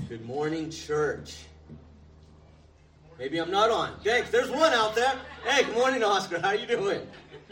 Good morning, church. Maybe I'm not on. Thanks. There's one out there. Hey, good morning, Oscar. How you doing?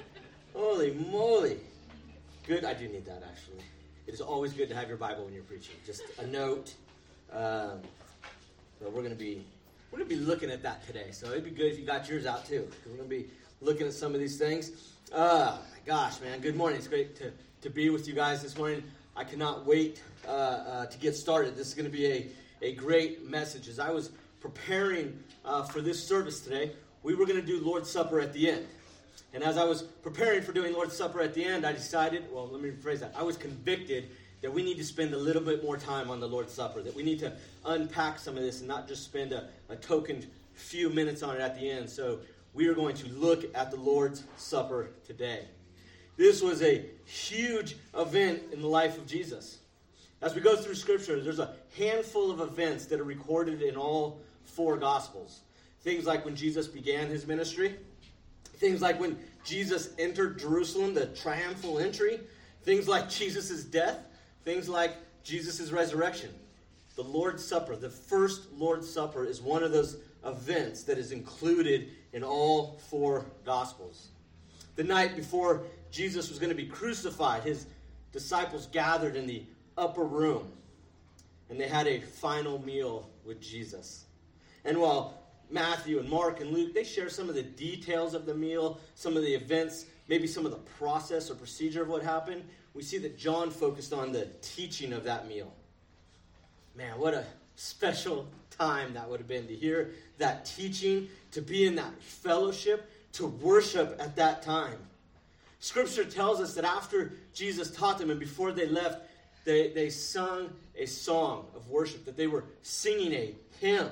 Holy moly. Good. I do need that, actually. It is always good to have your Bible when you're preaching. Just a note. So we're going to be looking at that today. So it'd be good if you got yours out too, because we're going to be looking at some of these things. My gosh, man. Good morning. It's great to be with you guys this morning. I cannot wait to get started. This is going to be a great message. As I was preparing for this service today, we were going to do Lord's Supper at the end. And as I was preparing for doing Lord's Supper at the end, I decided, well, let me rephrase that. I was convicted that we need to spend a little bit more time on the Lord's Supper, that we need to unpack some of this and not just spend a token few minutes on it at the end. So we are going to look at the Lord's Supper today. This was a huge event in the life of Jesus. As we go through Scripture, there's a handful of events that are recorded in all four Gospels. Things like when Jesus began his ministry. Things like when Jesus entered Jerusalem, the triumphal entry. Things like Jesus' death. Things like Jesus' resurrection. The Lord's Supper, the first Lord's Supper, is one of those events that is included in all four Gospels. The night before Jesus was going to be crucified, his disciples gathered in the upper room, and they had a final meal with Jesus. And while Matthew and Mark and Luke, they share some of the details of the meal, some of the events, maybe some of the process or procedure of what happened, we see that John focused on the teaching of that meal. Man, what a special time that would have been to hear that teaching, to be in that fellowship, to worship at that time. Scripture tells us that after Jesus taught them and before they left, they sung a song of worship, that they were singing a hymn.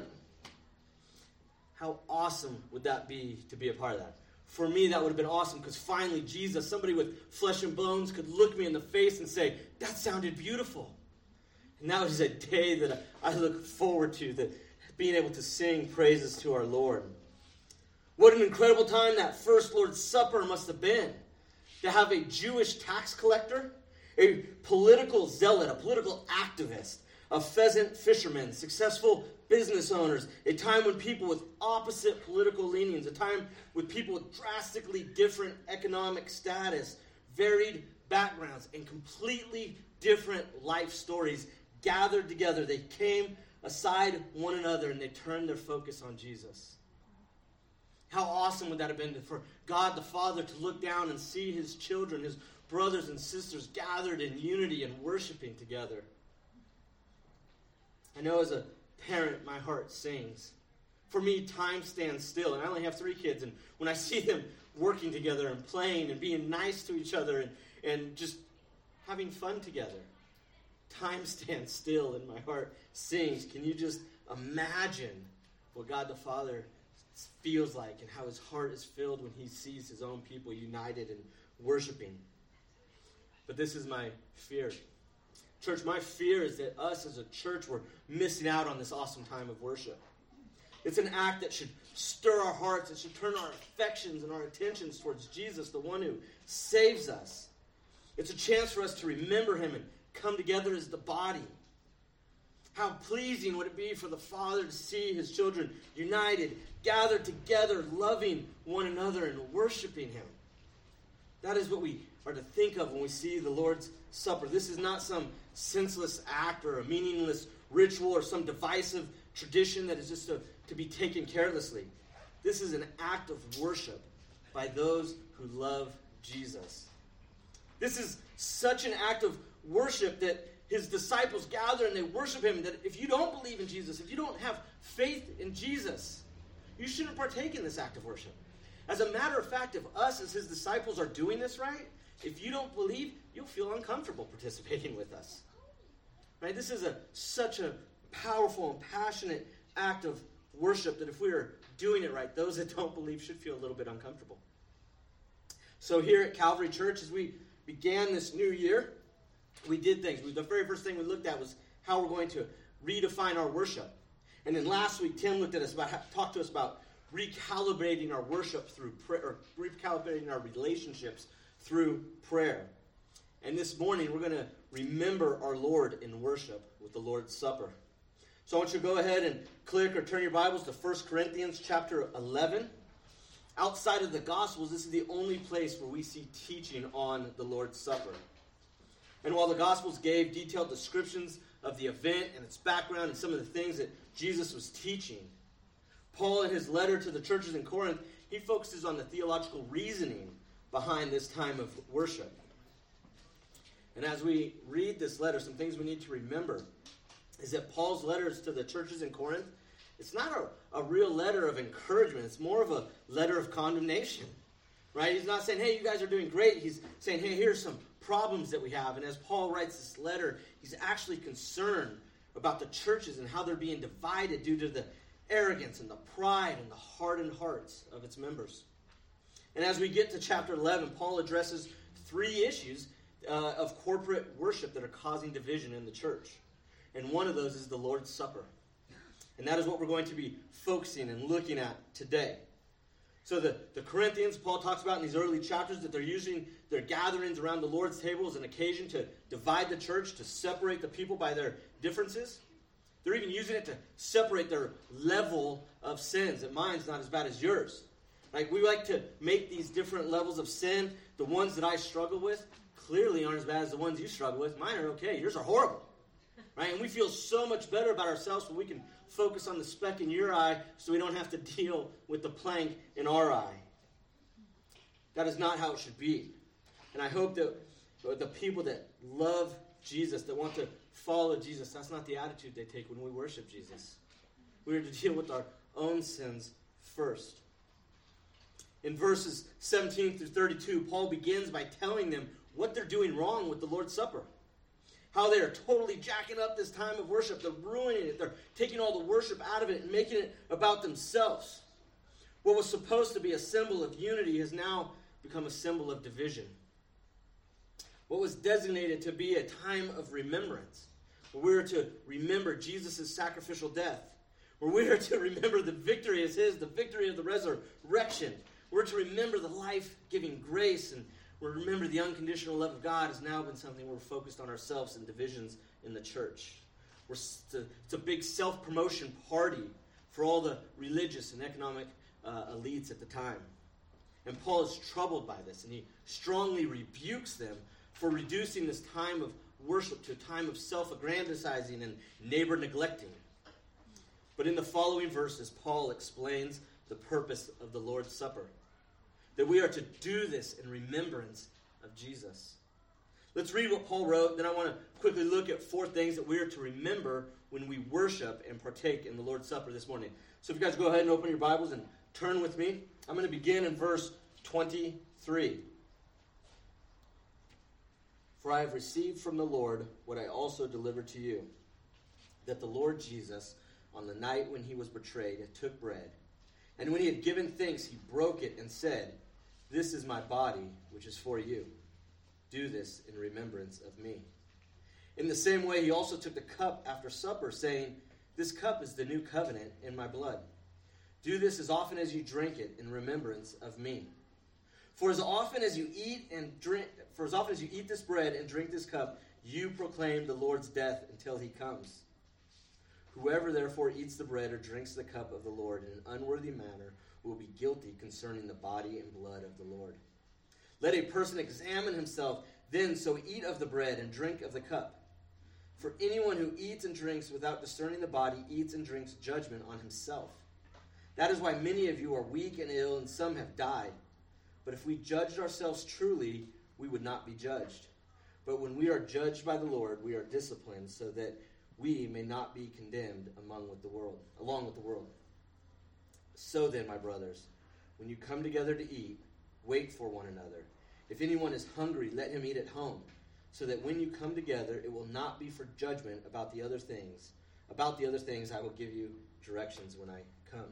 How awesome would that be to be a part of that? For me, that would have been awesome because finally Jesus, somebody with flesh and bones, could look me in the face and say, that sounded beautiful. And that was a day that I look forward to, that being able to sing praises to our Lord. What an incredible time that first Lord's Supper must have been. To have a Jewish tax collector, a political zealot, a political activist, a pheasant fisherman, successful business owners, a time when people with opposite political leanings, a time with people with drastically different economic status, varied backgrounds, and completely different life stories gathered together. They came aside one another and they turned their focus on Jesus. How awesome would that have been for God the Father to look down and see his children, his brothers and sisters gathered in unity and worshiping together. I know as a parent, my heart sings. For me, time stands still, and I only have 3 kids, and when I see them working together and playing and being nice to each other and just having fun together, time stands still and my heart sings. Can you just imagine what God the Father feels like and how his heart is filled when he sees his own people united and worshiping? But this is my fear. Church, my fear is that us as a church, we're missing out on this awesome time of worship. It's an act that should stir our hearts. It should turn our affections and our attentions towards Jesus, the one who saves us. It's a chance for us to remember him and come together as the body. How pleasing would it be for the Father to see his children united, gathered together, loving one another and worshiping him. That is what we are to think of when we see the Lord's Supper. This is not some senseless act or a meaningless ritual or some divisive tradition that is just to be taken carelessly. This is an act of worship by those who love Jesus. This is such an act of worship that his disciples gather and they worship him, that if you don't believe in Jesus, if you don't have faith in Jesus, you shouldn't partake in this act of worship. As a matter of fact, if us as his disciples are doing this right, if you don't believe, you'll feel uncomfortable participating with us. Right? This is such a powerful and passionate act of worship that if we are doing it right, those that don't believe should feel a little bit uncomfortable. So here at Calvary Church, as we began this new year, we did things. The very first thing we looked at was how we're going to redefine our worship. And then last week, Tim talked to us about recalibrating our worship through prayer, or recalibrating our relationships through prayer. And this morning, we're going to remember our Lord in worship with the Lord's Supper. So I want you to go ahead and click or turn your Bibles to 1 Corinthians chapter 11. Outside of the Gospels, this is the only place where we see teaching on the Lord's Supper. And while the Gospels gave detailed descriptions of the event and its background and some of the things that Jesus was teaching, Paul, in his letter to the churches in Corinth, he focuses on the theological reasoning behind this time of worship. And as we read this letter, some things we need to remember is that Paul's letters to the churches in Corinth, it's not a real letter of encouragement. It's more of a letter of condemnation, right? He's not saying, hey, you guys are doing great. He's saying, hey, here's some problems that we have. And as Paul writes this letter, he's actually concerned about the churches and how they're being divided due to the arrogance and the pride and the hardened hearts of its members. And as we get to chapter 11, Paul addresses three issues of corporate worship that are causing division in the church. And one of those is the Lord's Supper. And that is what we're going to be focusing and looking at today. So the Corinthians, Paul talks about in these early chapters that they're using their gatherings around the Lord's table as an occasion to divide the church, to separate the people by their differences. They're even using it to separate their level of sins. That mine's not as bad as yours. Like, we like to make these different levels of sin. The ones that I struggle with clearly aren't as bad as the ones you struggle with. Mine are okay. Yours are horrible. Right? And we feel so much better about ourselves when we can focus on the speck in your eye so we don't have to deal with the plank in our eye. That is not how it should be. And I hope that the people that love Jesus, that want to follow Jesus, that's not the attitude they take when we worship Jesus. We are to deal with our own sins first. In verses 17 through 32, Paul begins by telling them what they're doing wrong with the Lord's Supper. How they are totally jacking up this time of worship. They're ruining it. They're taking all the worship out of it and making it about themselves. What was supposed to be a symbol of unity has now become a symbol of division. What was designated to be a time of remembrance, where we are to remember Jesus' sacrificial death, where we are to remember the victory is his, the victory of the resurrection. We're to remember the life-giving grace, and we remember the unconditional love of God has now been something we're focused on ourselves and divisions in the church. It's a big self-promotion party for all the religious and economic elites at the time. And Paul is troubled by this, and he strongly rebukes them for reducing this time of worship to a time of self-aggrandizing and neighbor neglecting. But in the following verses, Paul explains the purpose of the Lord's Supper. That we are to do this in remembrance of Jesus. Let's read what Paul wrote. Then I want to quickly look at four things that we are to remember when we worship and partake in the Lord's Supper this morning. So if you guys go ahead and open your Bibles and turn with me. I'm going to begin in verse 23. For I have received from the Lord what I also delivered to you, that the Lord Jesus, on the night when he was betrayed, took bread. And when he had given thanks, he broke it and said, "This is my body, which is for you. Do this in remembrance of me." In the same way, he also took the cup after supper, saying, "This cup is the new covenant in my blood. Do this as often as you drink it in remembrance of me. For as often as you eat this bread and drink this cup, you proclaim the Lord's death until he comes. Whoever therefore eats the bread or drinks the cup of the Lord in an unworthy manner will be guilty concerning the body and blood of the Lord. Let a person examine himself then, so eat of the bread and drink of the cup. For anyone who eats and drinks without discerning the body eats and drinks judgment on himself. That is why many of you are weak and ill, and some have died. But if we judged ourselves truly, we would not be judged. But when we are judged by the Lord, we are disciplined, so that we may not be condemned along with the world. So then, my brothers, when you come together to eat, wait for one another. If anyone is hungry, let him eat at home, so that when you come together, it will not be for judgment about the other things. About the other things, I will give you directions when I come.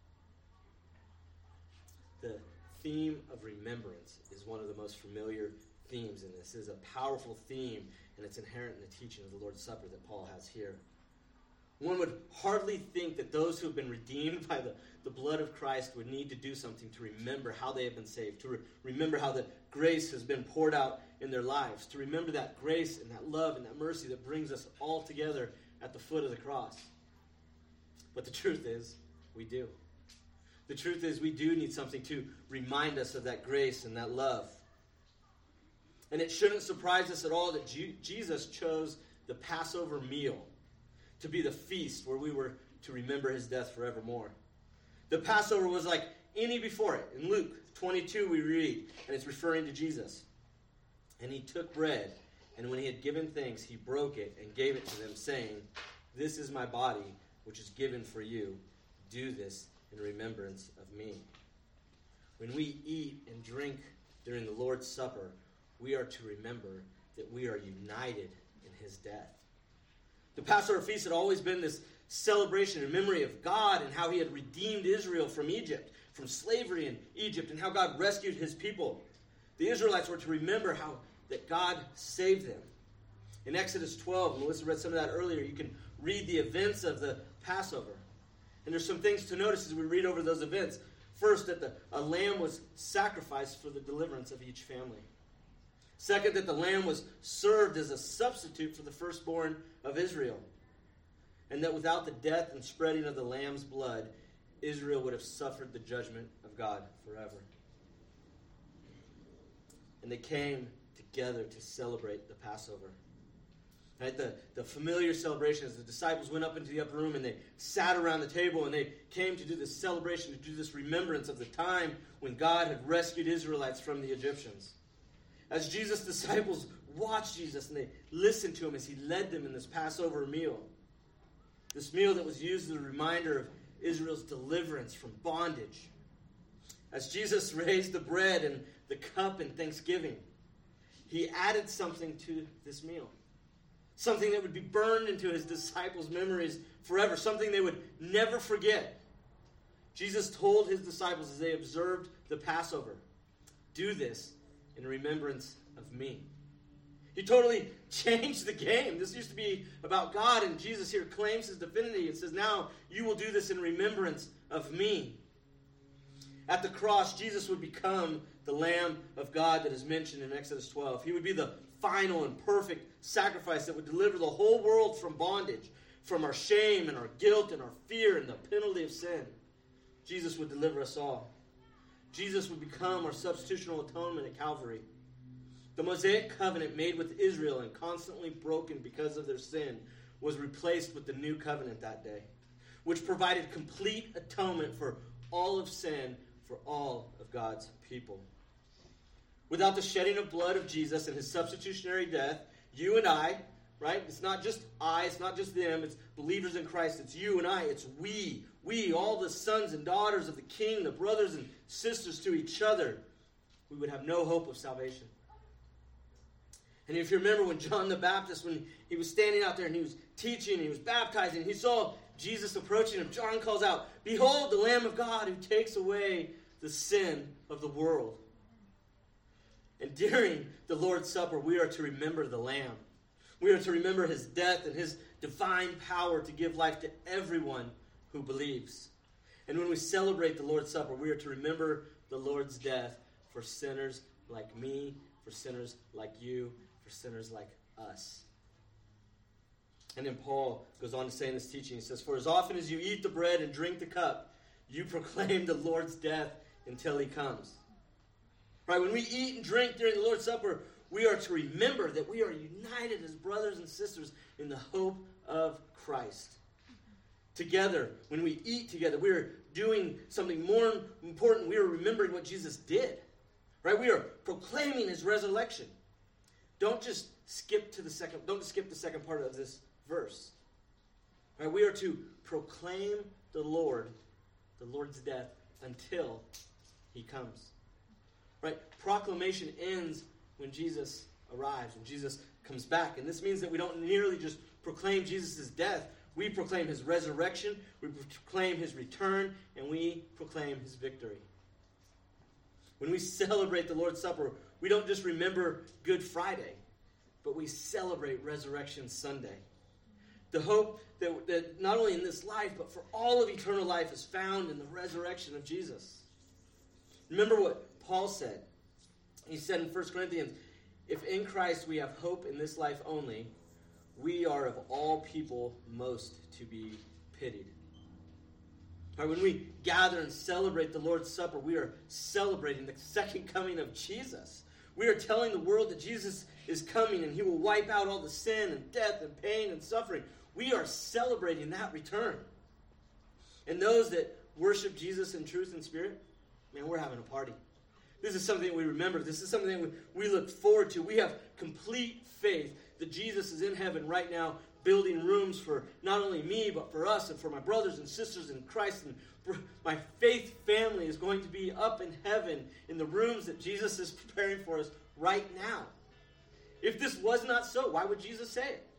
The theme of remembrance is one of the most familiar themes in this. It is a powerful theme, and it's inherent in the teaching of the Lord's Supper that Paul has here. One would hardly think that those who have been redeemed by the blood of Christ would need to do something to remember how they have been saved, to remember how the grace has been poured out in their lives, to remember that grace and that love and that mercy that brings us all together at the foot of the cross. But the truth is, we do. The truth is, we do need something to remind us of that grace and that love. And it shouldn't surprise us at all that Jesus chose the Passover meal to be the feast where we were to remember his death forevermore. The Passover was like any before it. In Luke 22 we read, and it's referring to Jesus. And he took bread, and when he had given thanks, he broke it and gave it to them, saying, "This is my body, which is given for you. Do this in remembrance of me." When we eat and drink during the Lord's Supper, we are to remember that we are united in his death. The Passover feast had always been this celebration in memory of God and how he had redeemed Israel from Egypt, from slavery in Egypt, and how God rescued his people. The Israelites were to remember how that God saved them. In Exodus 12, and Melissa read some of that earlier, you can read the events of the Passover. And there's some things to notice as we read over those events. First, that a lamb was sacrificed for the deliverance of each family. Second, that the lamb was served as a substitute for the firstborn of Israel. And that without the death and spreading of the lamb's blood, Israel would have suffered the judgment of God forever. And they came together to celebrate the Passover. Right? The familiar celebration as the disciples went up into the upper room and they sat around the table and they came to do this celebration, to do this remembrance of the time when God had rescued Israelites from the Egyptians. As Jesus' disciples watched Jesus and they listened to him as he led them in this Passover meal. This meal that was used as a reminder of Israel's deliverance from bondage. As Jesus raised the bread and the cup in thanksgiving, he added something to this meal. Something that would be burned into his disciples' memories forever. Something they would never forget. Jesus told his disciples as they observed the Passover, "Do this in remembrance of me." He totally changed the game. This used to be about God, and Jesus here claims his divinity and says, "Now you will do this in remembrance of me." At the cross, Jesus would become the Lamb of God that is mentioned in Exodus 12. He would be the final and perfect sacrifice that would deliver the whole world from bondage, from our shame and our guilt and our fear and the penalty of sin. Jesus would deliver us all. Jesus would become our substitutional atonement at Calvary. The Mosaic covenant made with Israel and constantly broken because of their sin was replaced with the new covenant that day, which provided complete atonement for all of sin for all of God's people. Without the shedding of blood of Jesus and his substitutionary death, you and I, right? It's not just I, it's not just them, it's believers in Christ, it's you and I, it's we, all the sons and daughters of the King, the brothers and sisters to each other, we would have no hope of salvation. And if you remember when John the Baptist, when he was standing out there and he was teaching and he was baptizing, he saw Jesus approaching him. John calls out, "Behold, the Lamb of God who takes away the sin of the world." And during the Lord's Supper, we are to remember the Lamb. We are to remember his death and his divine power to give life to everyone who believes. And when we celebrate the Lord's Supper, we are to remember the Lord's death for sinners like me, for sinners like you, for sinners like us. And then Paul goes on to say in this teaching, he says, "For as often as you eat the bread and drink the cup, you proclaim the Lord's death until he comes." Right? When we eat and drink during the Lord's Supper, we are to remember that we are united as brothers and sisters in the hope of Christ. Together, when we eat together, we are doing something more important. We are remembering what Jesus did. Right? We are proclaiming his resurrection. Don't skip the second part of this verse. Right? We are to proclaim the Lord's death until he comes. Right? Proclamation ends when Jesus arrives, when Jesus comes back. And this means that we don't merely just proclaim Jesus' death. We proclaim his resurrection, we proclaim his return, and we proclaim his victory. When we celebrate the Lord's Supper, we don't just remember Good Friday, but we celebrate Resurrection Sunday. The hope that not only in this life, but for all of eternal life is found in the resurrection of Jesus. Remember what Paul said. He said in 1 Corinthians, "If in Christ we have hope in this life only, we are of all people most to be pitied." Right, when we gather and celebrate the Lord's Supper, we are celebrating the second coming of Jesus. We are telling the world that Jesus is coming and he will wipe out all the sin and death and pain and suffering. We are celebrating that return. And those that worship Jesus in truth and spirit, man, we're having a party. This is something we remember. This is something we look forward to. We have complete faith that Jesus is in heaven right now, building rooms for not only me, but for us and for my brothers and sisters in Christ. And my faith family is going to be up in heaven in the rooms that Jesus is preparing for us right now. If this was not so, why would Jesus say it?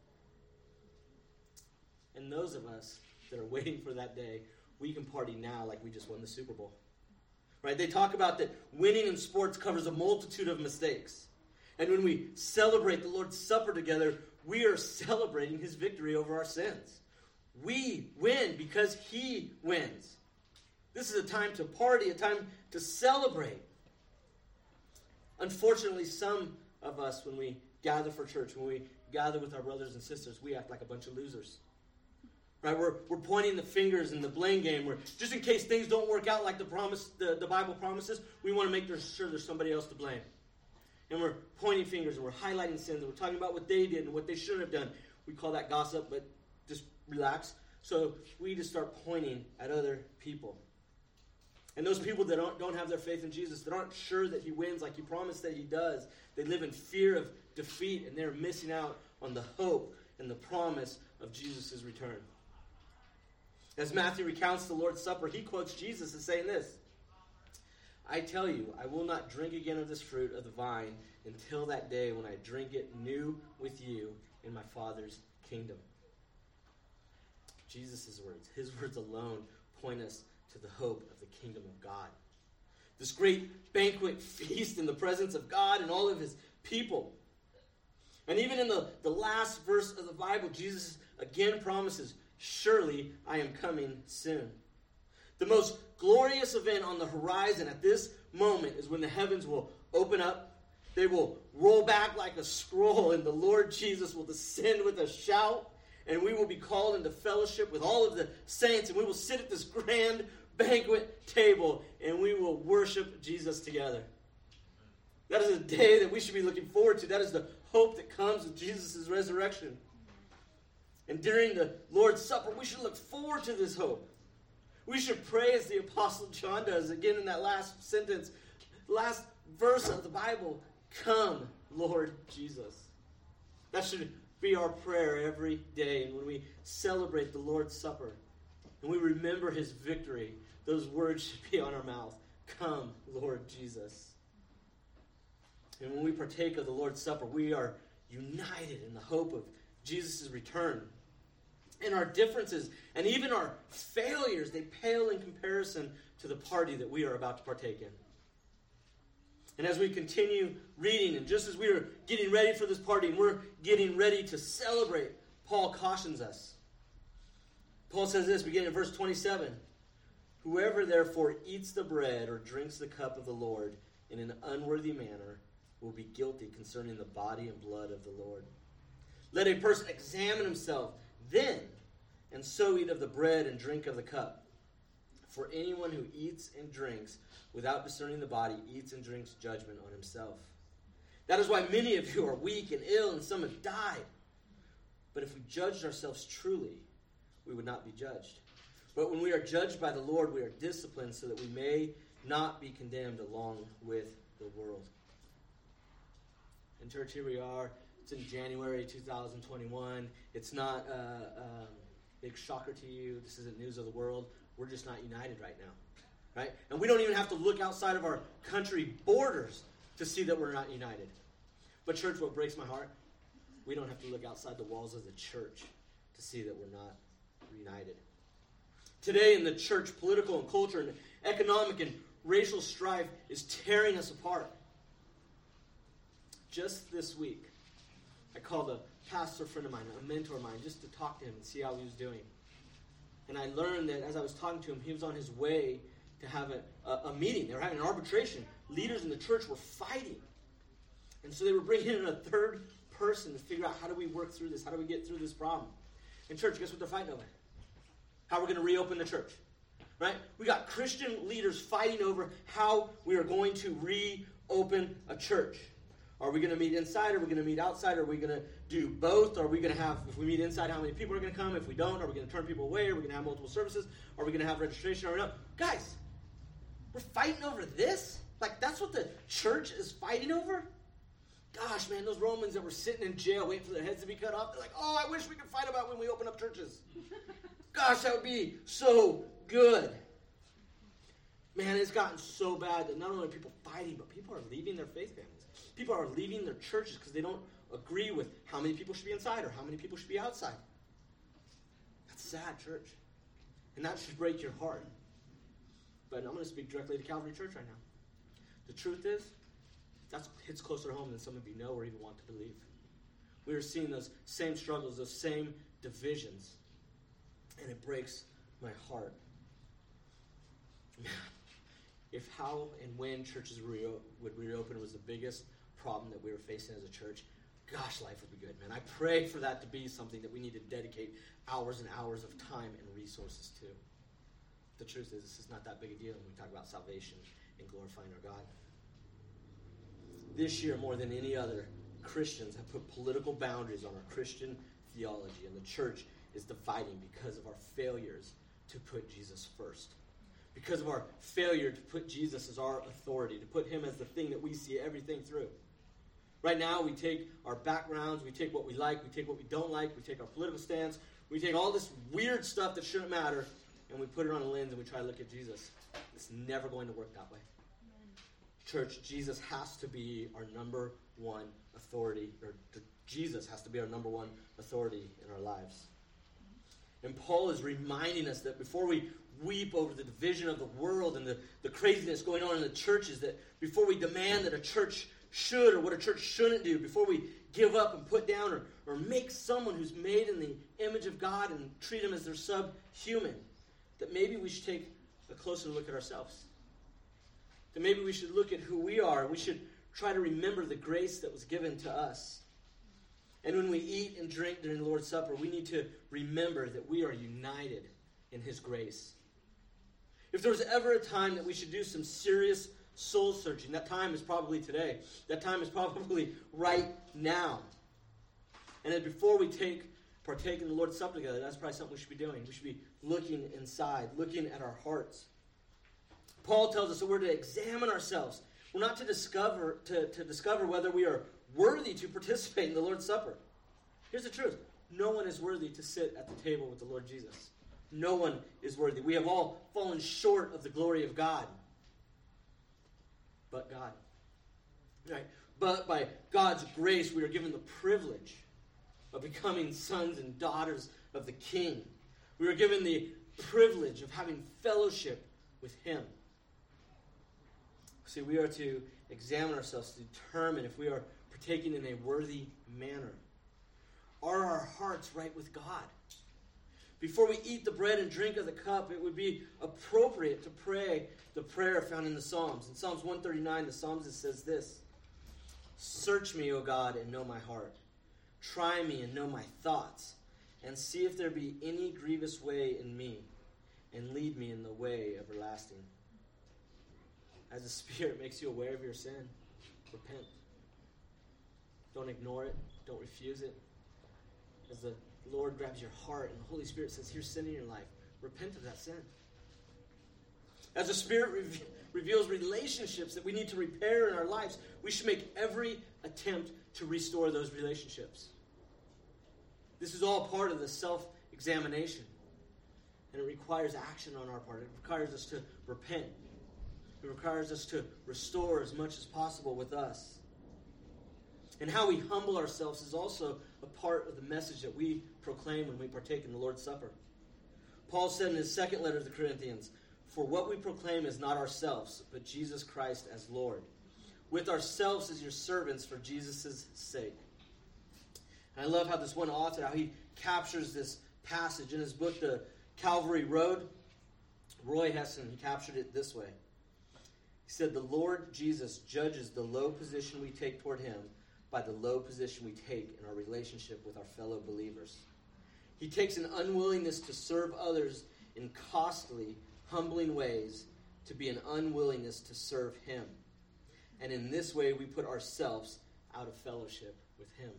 And those of us that are waiting for that day, we can party now like we just won the Super Bowl. Right? They talk about that winning in sports covers a multitude of mistakes. And when we celebrate the Lord's Supper together, we are celebrating his victory over our sins. We win because he wins. This is a time to party, a time to celebrate. Unfortunately, some of us, when we gather for church, when we gather with our brothers and sisters, we act like a bunch of losers. Right? We're pointing the fingers in the blame game. Where just in case things don't work out like the Bible promises, we want to make sure there's somebody else to blame. And we're pointing fingers and we're highlighting sins and we're talking about what they did and what they should have done. We call that gossip, but just relax. So we just start pointing at other people. And those people that don't have their faith in Jesus, that aren't sure that he wins like he promised that he does, they live in fear of defeat and they're missing out on the hope and the promise of Jesus' return. As Matthew recounts the Lord's Supper, he quotes Jesus as saying this: I tell you, I will not drink again of this fruit of the vine until that day when I drink it new with you in my Father's kingdom. Jesus' words, his words alone, point us to the hope of the kingdom of God. This great banquet feast in the presence of God and all of his people. And even in the last verse of the Bible, Jesus again promises, surely I am coming soon. The most glorious event on the horizon at this moment is when the heavens will open up. They will roll back like a scroll, and the Lord Jesus will descend with a shout, and we will be called into fellowship with all of the saints, and we will sit at this grand banquet table, and we will worship Jesus together. That is a day that we should be looking forward to. That is the hope that comes with Jesus' resurrection. And during the Lord's Supper, we should look forward to this hope. We should pray as the Apostle John does, again in that last sentence, last verse of the Bible, come, Lord Jesus. That should be our prayer every day. And when we celebrate the Lord's Supper and we remember his victory, those words should be on our mouth. Come, Lord Jesus. And when we partake of the Lord's Supper, we are united in the hope of Jesus' return. And our differences and even our failures, they pale in comparison to the party that we are about to partake in. And as we continue reading, and just as we are getting ready for this party, and we're getting ready to celebrate, Paul cautions us. Paul says this, beginning in verse 27. Whoever therefore eats the bread or drinks the cup of the Lord in an unworthy manner will be guilty concerning the body and blood of the Lord. Let a person examine himself then, and so eat of the bread and drink of the cup. For anyone who eats and drinks without discerning the body eats and drinks judgment on himself. That is why many of you are weak and ill, and some have died. But if we judged ourselves truly, we would not be judged. But when we are judged by the Lord, we are disciplined so that we may not be condemned along with the world. In church, here we are. It's in January 2021. It's not a big shocker to you. This isn't news of the world. We're just not united right now. Right? And we don't even have to look outside of our country borders to see that we're not united. But church, what breaks my heart, we don't have to look outside the walls of the church to see that we're not united. Today in the church, political and culture and economic and racial strife is tearing us apart. Just this week, I called a pastor friend of mine, a mentor of mine, just to talk to him and see how he was doing. And I learned that as I was talking to him, he was on his way to have a meeting. They were having an arbitration. Leaders in the church were fighting. And so they were bringing in a third person to figure out, how do we work through this? How do we get through this problem? And church, guess what they're fighting over? How we're going to reopen the church. right? We got Christian leaders fighting over how we are going to reopen a church. Are we going to meet inside? Are we going to meet outside? Are we going to do both? Are we going to have, if we meet inside, how many people are going to come? If we don't, are we going to turn people away? Are we going to have multiple services? Are we going to have registration? Are we not? Guys, we're fighting over this? Like, that's what the church is fighting over? Gosh, man, those Romans that were sitting in jail waiting for their heads to be cut off, they're like, oh, I wish we could fight about when we open up churches. Gosh, that would be so good. Man, it's gotten so bad that not only are people fighting, but people are leaving their faith families. People are leaving their churches because they don't agree with how many people should be inside or how many people should be outside. That's sad, church. And that should break your heart. But I'm going to speak directly to Calvary Church right now. The truth is, that hits closer to home than some of you know or even want to believe. We are seeing those same struggles, those same divisions. And it breaks my heart. If how and when churches would reopen was the biggest problem that we were facing as a church, gosh, life would be good, man. I pray for that to be something that we need to dedicate hours and hours of time and resources to. The truth is, this is not that big a deal when we talk about salvation and glorifying our God. This year, more than any other, Christians have put political boundaries on our Christian theology, and the church is dividing because of our failures to put Jesus first. Because of our failure to put Jesus as our authority, to put him as the thing that we see everything through. Right now, we take our backgrounds, we take what we like, we take what we don't like, we take our political stance, we take all this weird stuff that shouldn't matter, and we put it on a lens and we try to look at Jesus. It's never going to work that way. Church, Jesus has to be our number one authority, or Jesus has to be our number one authority in our lives. And Paul is reminding us that before we weep over the division of the world and the craziness going on in the churches, that before we demand that a church should or what a church shouldn't do, before we give up and put down or make someone who's made in the image of God and treat them as their subhuman, that maybe we should take a closer look at ourselves. That maybe we should look at who we are. We should try to remember the grace that was given to us. And when we eat and drink during the Lord's Supper, we need to remember that we are united in his grace. If there was ever a time that we should do some serious soul searching, that time is probably today. That time is probably right now. And then before we partake in the Lord's Supper together, that's probably something we should be doing. We should be looking inside, looking at our hearts. Paul tells us that we're to examine ourselves. We're not to discover whether we are worthy to participate in the Lord's Supper. Here's the truth. No one is worthy to sit at the table with the Lord Jesus. No one is worthy. We have all fallen short of the glory of God. But God. Right? But by God's grace, we are given the privilege of becoming sons and daughters of the King. We are given the privilege of having fellowship with him. See, we are to examine ourselves to determine if we are partaking in a worthy manner. Are our hearts right with God? Before we eat the bread and drink of the cup, it would be appropriate to pray the prayer found in the Psalms. In Psalms 139, the psalmist says this: "Search me, O God, and know my heart. Try me and know my thoughts, and see if there be any grievous way in me, and lead me in the way everlasting." As the Spirit makes you aware of your sin, repent. Don't ignore it. Don't refuse it. As the Lord grabs your heart and the Holy Spirit says, here's sin in your life, repent of that sin. As the Spirit reveals relationships that we need to repair in our lives, we should make every attempt to restore those relationships. This is all part of the self-examination. And it requires action on our part. It requires us to repent. It requires us to restore as much as possible with us. And how we humble ourselves is also a part of the message that we proclaim when we partake in the Lord's Supper. Paul said in his second letter to the Corinthians, "For what we proclaim is not ourselves, but Jesus Christ as Lord, with ourselves as your servants for Jesus' sake." And I love how this one author, how he captures this passage in his book, The Calvary Road. Roy Heston, he captured it this way. He said, "The Lord Jesus judges the low position we take toward him by the low position we take in our relationship with our fellow believers. He takes an unwillingness to serve others in costly, humbling ways to be an unwillingness to serve him. And in this way we put ourselves out of fellowship with him.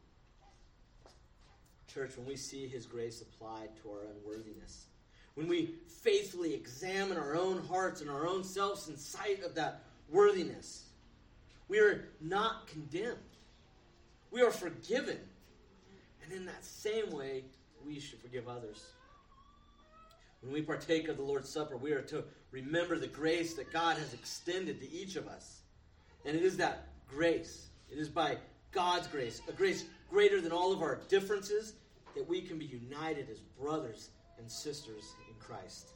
Church, when we see his grace applied to our unworthiness, when we faithfully examine our own hearts and our own selves in sight of that worthiness, we are not condemned. We are forgiven. And in that same way, we should forgive others. When we partake of the Lord's Supper, we are to remember the grace that God has extended to each of us. And it is that grace. It is by God's grace, a grace greater than all of our differences, that we can be united as brothers and sisters in Christ.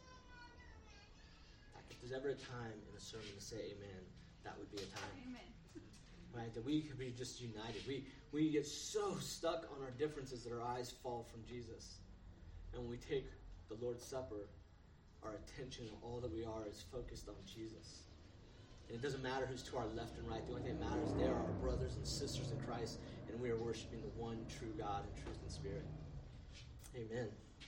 If there's ever a time in a sermon to say amen, that would be a time. Amen. Right? That we could be just united. We get so stuck on our differences that our eyes fall from Jesus. And when we take the Lord's Supper, our attention, all that we are, is focused on Jesus. And it doesn't matter who's to our left and right. The only thing that matters, they are our brothers and sisters in Christ, and we are worshiping the one true God in truth and spirit. Amen.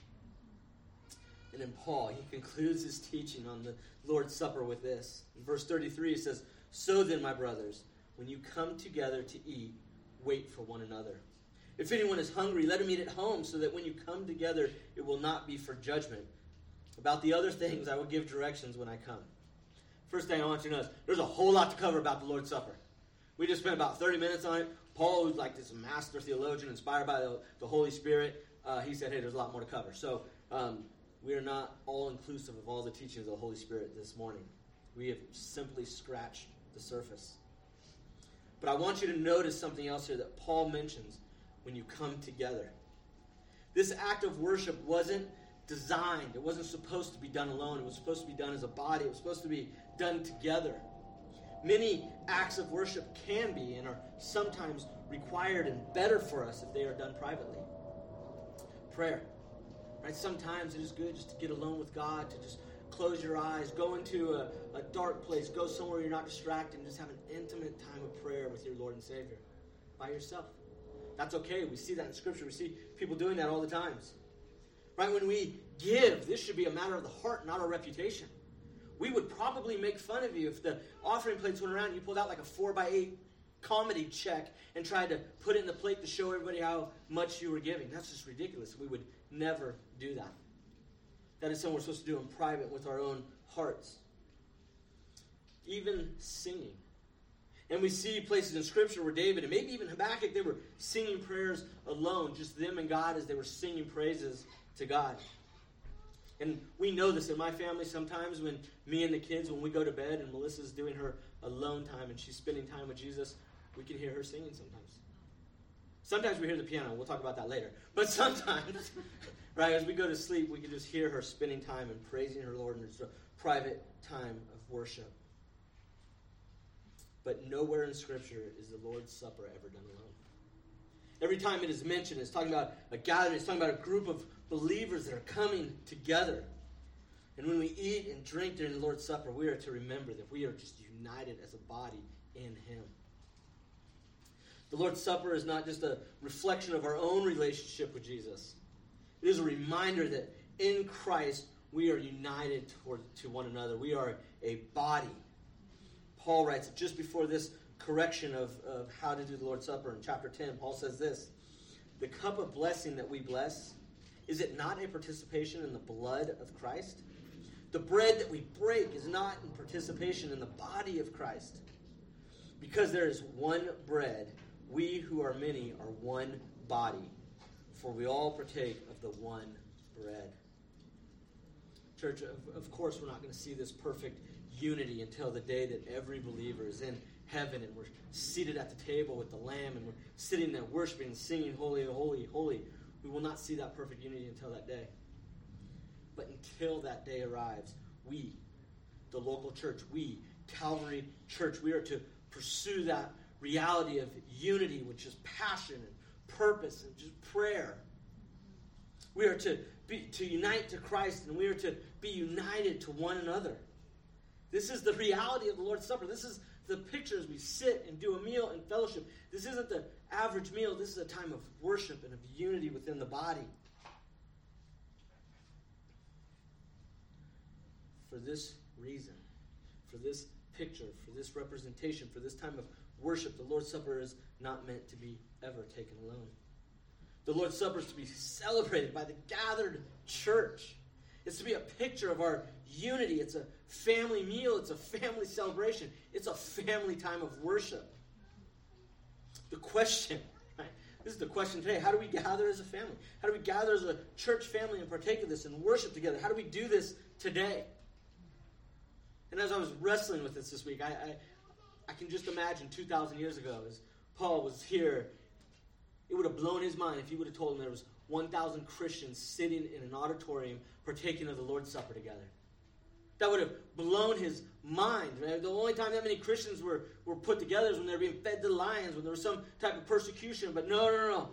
And then Paul, he concludes his teaching on the Lord's Supper with this. In verse 33, he says, "So then, my brothers, when you come together to eat, wait for one another. If anyone is hungry, let him eat at home, so that when you come together, it will not be for judgment. About the other things, I will give directions when I come." First thing I want you to know is there's a whole lot to cover about the Lord's Supper. We just spent about 30 minutes on it. Paul, who's like this master theologian, inspired by the Holy Spirit, he said, hey, there's a lot more to cover. So we are not all-inclusive of all the teachings of the Holy Spirit this morning. We have simply scratched the surface. But I want you to notice something else here that Paul mentions when you come together. This act of worship wasn't designed. It wasn't supposed to be done alone. It was supposed to be done as a body. It was supposed to be done together. Many acts of worship can be and are sometimes required and better for us if they are done privately. Prayer. Right? Sometimes it is good just to get alone with God, to just close your eyes, go into a dark place, go somewhere you're not distracted, and just have an intimate time of prayer with your Lord and Savior by yourself. That's okay. We see that in Scripture. We see people doing that all the times. Right? When we give, this should be a matter of the heart, not our reputation. We would probably make fun of you if the offering plates went around and you pulled out like a 4x8 comedy check and tried to put it in the plate to show everybody how much you were giving. That's just ridiculous. We would never do that. That is something we're supposed to do in private with our own hearts. Even singing. And we see places in Scripture where David and maybe even Habakkuk, they were singing prayers alone, just them and God, as they were singing praises to God. And we know this in my family sometimes when me and the kids, when we go to bed and Melissa's doing her alone time and she's spending time with Jesus, we can hear her singing sometimes. Sometimes we hear the piano. We'll talk about that later. But sometimes, right, as we go to sleep, we can just hear her spending time and praising her Lord, and it's a private time of worship. But nowhere in Scripture is the Lord's Supper ever done alone. Every time it is mentioned, it's talking about a gathering. It's talking about a group of believers that are coming together. And when we eat and drink during the Lord's Supper, we are to remember that we are just united as a body in Him. The Lord's Supper is not just a reflection of our own relationship with Jesus. It is a reminder that in Christ we are united to one another. We are a body. Paul writes just before this correction of how to do the Lord's Supper in chapter 10. Paul says this: "The cup of blessing that we bless, is it not a participation in the blood of Christ? The bread that we break is not in participation in the body of Christ. Because there is one bread, we who are many are one body, for we all partake of the one bread." Church, of course we're not going to see this perfect unity until the day that every believer is in heaven and we're seated at the table with the Lamb and we're sitting there worshiping and singing, "Holy, holy, holy." We will not see that perfect unity until that day. But until that day arrives, we, the local church, we, Calvary Church, we are to pursue that reality of unity, which is passion and purpose and just prayer. We are to unite to Christ, and we are to be united to one another. This is the reality of the Lord's Supper. This is the picture as we sit and do a meal and fellowship. This isn't the average meal. This is a time of worship and of unity within the body. for this reason, for this picture, for this representation, for this time of worship, the Lord's Supper is not meant to be ever taken alone. The Lord's Supper is to be celebrated by the gathered church. It's to be a picture of our unity. It's a family meal. It's a family celebration. It's a family time of worship. The question, right? This is the question today. How do we gather as a family? How do we gather as a church family and partake of this and worship together? How do we do this today? And as I was wrestling with this week, I can just imagine 2,000 years ago as Paul was here, it would have blown his mind if he would have told him there was 1,000 Christians sitting in an auditorium partaking of the Lord's Supper together. That would have blown his mind. Right? The only time that many Christians were put together is when they were being fed to lions, when there was some type of persecution. But no.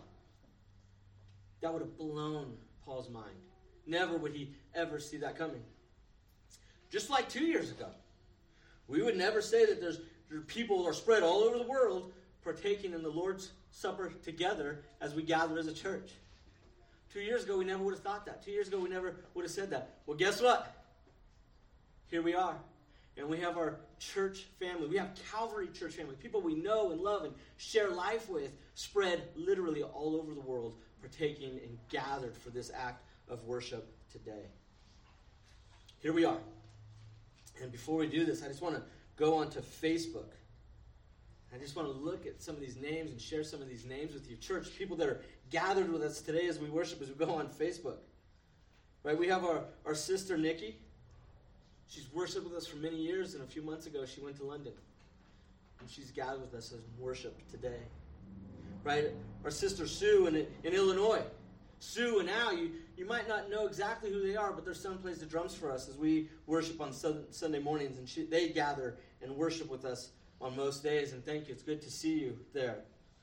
That would have blown Paul's mind. Never would he ever see that coming. Just like 2 years ago, we would never say that there are people that are spread all over the world partaking in the Lord's Supper together as we gather as a church. 2 years ago, we never would have thought that. 2 years ago, we never would have said that. Well, guess what? Here we are. And we have our church family. We have Calvary Church family. People we know and love and share life with, spread literally all over the world, partaking and gathered for this act of worship today. Here we are. And before we do this, I just want to go onto Facebook. I just want to look at some of these names and share some of these names with you. Church, people that are gathered with us today as we worship, as we go on Facebook. Right? We have our sister Nikki. She's worshiped with us for many years, and a few months ago she went to London. And she's gathered with us as worship today. Right? Our sister Sue in Illinois. Sue and Al, you might not know exactly who they are, but their son plays the drums for us as we worship on Sunday mornings, and they gather and worship with us on most days, and thank you. It's good to see you there.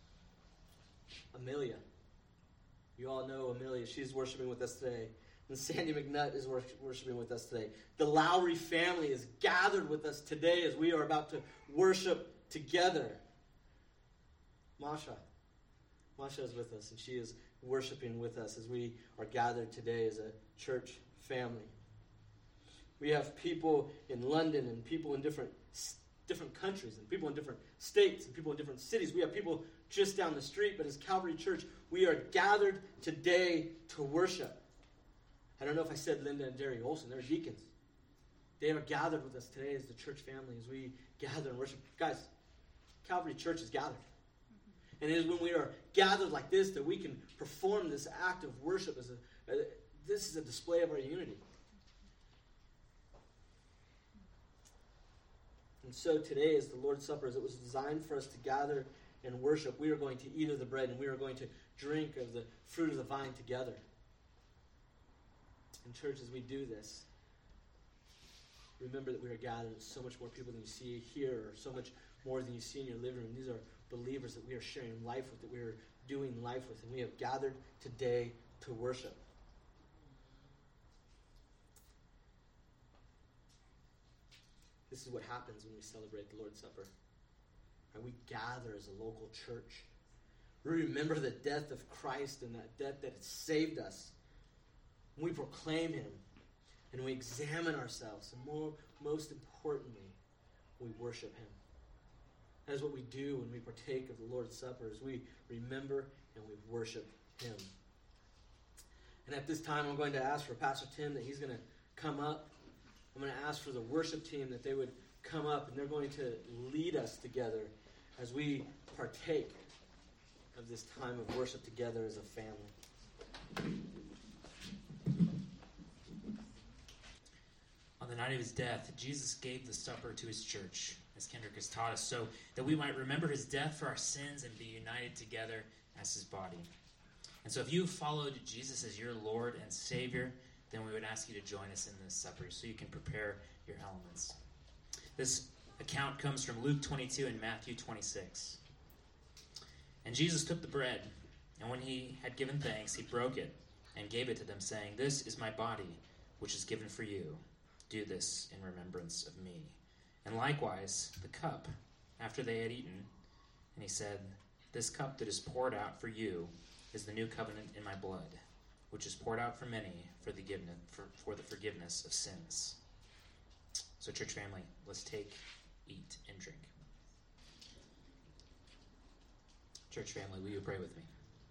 Amelia. You all know Amelia. She's worshiping with us today. And Sandy McNutt is worshiping with us today. The Lowry family is gathered with us today as we are about to worship together. Masha is with us, and she is worshiping with us as we are gathered today as a church family. We have people in London and people in different countries and people in different states and people in different cities. We have people just down the street, but as Calvary Church, we are gathered today to worship. I don't know if I said Linda and Derry Olson. They're deacons. They are gathered with us today as the church family as we gather and worship. Guys, Calvary Church is gathered. And it is when we are gathered like this that we can perform this act of worship. This is a display of our unity. And so today, as the Lord's Supper, as it was designed for us to gather and worship, we are going to eat of the bread and we are going to drink of the fruit of the vine together. And church, as we do this, remember that we are gathered with so much more people than you see here, or so much more than you see in your living room. These are believers that we are sharing life with, that we are doing life with, and we have gathered today to worship. This is what happens when we celebrate the Lord's Supper. And we gather as a local church. We remember the death of Christ and that death that has saved us. We proclaim him, and we examine ourselves, and most importantly, we worship him. That is what we do when we partake of the Lord's Supper, is we remember and we worship him. And at this time, I'm going to ask for Pastor Tim that he's going to come up. I'm going to ask for the worship team that they would come up, and they're going to lead us together as we partake of this time of worship together as a family. On the night of his death, Jesus gave the supper to his church, as Kendrick has taught us, so that we might remember his death for our sins and be united together as his body. And so if you have followed Jesus as your Lord and Savior, then we would ask you to join us in this supper so you can prepare your elements. This account comes from Luke 22 and Matthew 26. And Jesus took the bread, and when he had given thanks, he broke it and gave it to them, saying, "This is my body, which is given for you. Do this in remembrance of me." And likewise, the cup, after they had eaten, and he said, "This cup that is poured out for you is the new covenant in my blood, which is poured out for many for the forgiveness of sins." So, church family, let's take, eat, and drink. Church family, will you pray with me?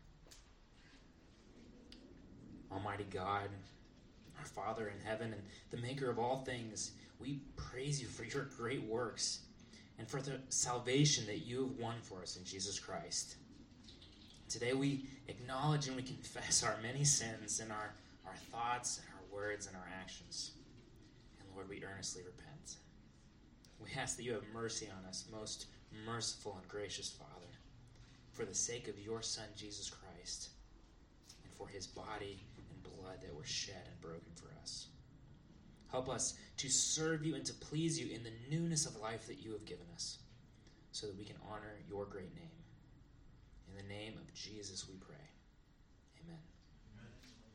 Almighty God, our Father in heaven and the maker of all things, we praise you for your great works and for the salvation that you have won for us in Jesus Christ. Today we acknowledge and we confess our many sins in our thoughts and our words and our actions. And Lord, we earnestly repent. We ask that you have mercy on us, most merciful and gracious Father, for the sake of your Son, Jesus Christ, and for his body and blood that were shed and broken for us. Help us to serve you and to please you in the newness of life that you have given us, so that we can honor your great name. In the name of Jesus we pray. Amen.